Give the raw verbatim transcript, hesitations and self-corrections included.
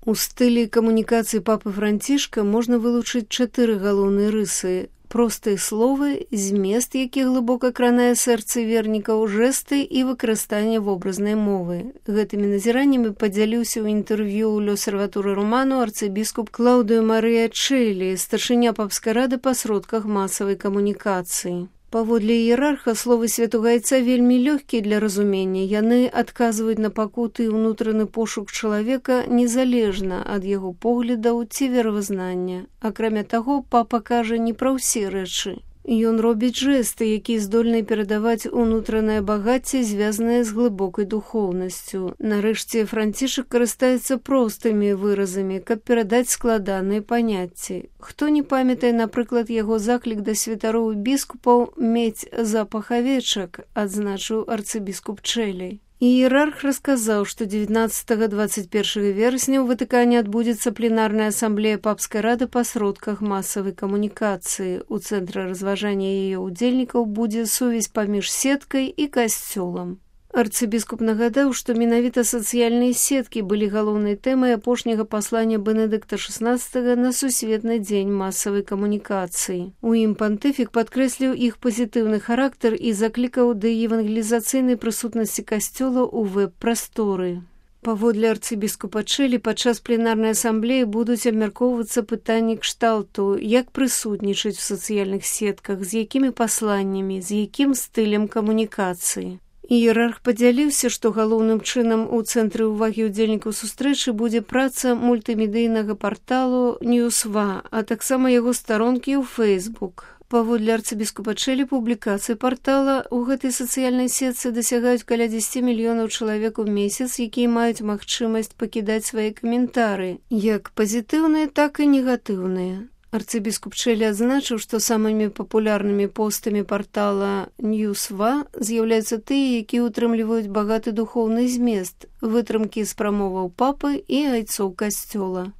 У стылі камунікацыі папы Францішка можна вылучыць чатыры галоўныя рысы: простыя словы, змест, які глыбока кранае сэрцы вернікаў, жэсты і выкарыстанне вобразнай мовы. Гэтымі назіраннямі падзяліўся ў інтэрв'ю ў L'Osservatore Romano арцыбіскуп Клаўдыё Марыя Чэлі, старшыня папскай рады па сродках масавай камунікацыі. Паводле іерарха, словы святога айца вельмі лёгкія для разумення. Яны адказваюць на пакуты і ўнутраны пошук чалавека незалежна ад яго поглядаў ці веравызнання. Акрамя таго, папа кажа не пра ўсе рэчы. Ён робіць жэсты, якія здольны перадаваць унутранае багацце, звязанае з глыбокай духоўнасцю. Нарэшце, Францішак карыстаецца простымі выразамі, каб перадаць складаныя паняцці. Хто не памятае, напрыклад, яго заклік да святароў і біскупаў мець запах авечак, адзначыў арцыбіскуп Чэлі. Іерарх расказаў, што дзевятнаццатага - дваццаць першага верасня ў Ватыкане адбудзецца пленарная асамблея папскай рады па сродках масавай камунікацыі. У цэнтры разважання яе ўдзельнікаў будзе сувязь паміж сеткай і касцёлам. Арцыбіскуп нагадаў, што менавіта сацыяльныя сеткі былі галоўнай тэмай апошняга паслання Бенедыкта шаснаццатага на сусветны дзень масавай камунікацыі. У ім пантыфік падкрэсліў іх пазітыўны характар і заклікаў да евангелізацыйнай прысутнасці касцёла ў вэб-прасторы. Паводле арцыбіскупа Чэлі, падчас пленарнай асамблеі будуць абмяркоўвацца пытанні кшталту, як прысутнічаць у сацыяльных сетках, з якімі пасланнямі, з якім стылем камунікацыі. Іерарх падзяліўся, што галоўным чынам у цэнтры ўвагі ўдзельнікаў сустрэчы будзе праца мультымедыйнага парталу Ньюсва, а таксама яго старонкі ў Фэйсбук. Паводле арцыбіскупа Чэлі, публікацыі партала ў гэтай сацыяльнай сетцы дасягаюць каля дзесяці мільёнаў чалавек у месяц, якія маюць магчымасць пакідаць свае каментары, як пазітыўныя, так і негатыўныя. Арцыбіскуп Чэлі адзначыў, што самымі папулярнымі постамі партала Ньюсва з'яўляюцца тыя, якія ўтрымліваюць багаты духоўны змест, вытрымкі з прамоваў папы і айцоў касцёла.